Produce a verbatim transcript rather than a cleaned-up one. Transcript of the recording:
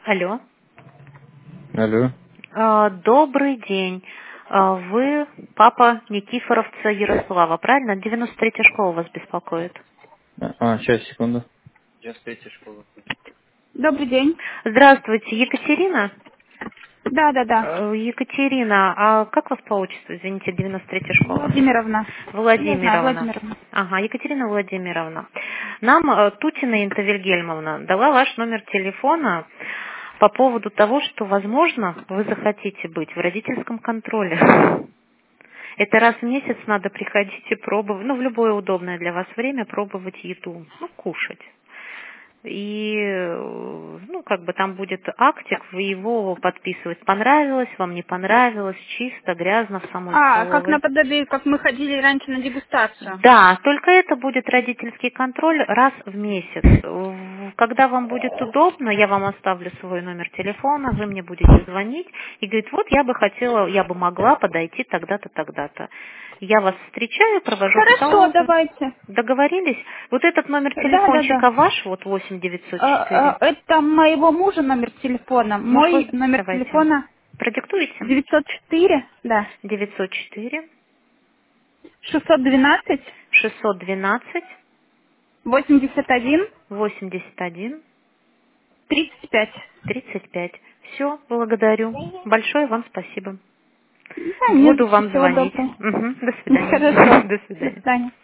Алло. Алло. А, Добрый день. А, Вы папа Никифоровца Ярослава, правильно? девяносто третья школа вас беспокоит. А, сейчас, секунду. девяносто третья школа. Добрый день. Здравствуйте, Екатерина? Да, да, да. Э, Екатерина, а как вас по отчеству, извините, девяносто третья школа? Владимировна. Я знаю, Владимировна. Владимировна. Ага, Екатерина Владимировна. Нам э, Тутина Инта Вильгельмовна дала ваш номер телефона по поводу того, что, возможно, вы захотите быть в родительском контроле. Это раз в месяц надо приходить и пробовать, ну, в любое удобное для вас время пробовать еду, ну, кушать. И, э, ну, как бы там будет актик, вы его подписывать. Понравилось, вам не понравилось, чисто, грязно в самой А, как столовой. наподобие, как мы ходили раньше на дегустацию. Да, только это будет родительский контроль раз в месяц. В- Когда вам будет удобно, я вам оставлю свой номер телефона, вы мне будете звонить и говорить, вот я бы хотела, я бы могла подойти тогда-то, тогда-то. Я вас встречаю, провожу к Хорошо, столовой. давайте. Договорились? Вот этот номер Да, да, да. телефончика ваш, вот восемь девятьсот А, четыре. а, Это моего мужа номер телефона. Может, Мой вы номер давайте. телефона Продиктуйте. девятьсот четыре, да, девятьсот четыре шестьсот двенадцать шестьсот двенадцать восемьдесят один восемьдесят один тридцать пять. тридцать пять. Все, благодарю. Большое вам спасибо. Да, не Буду за что. вам Всего звонить. доброго. Мгм, до свидания. Хорошо. До До свидания. свидания.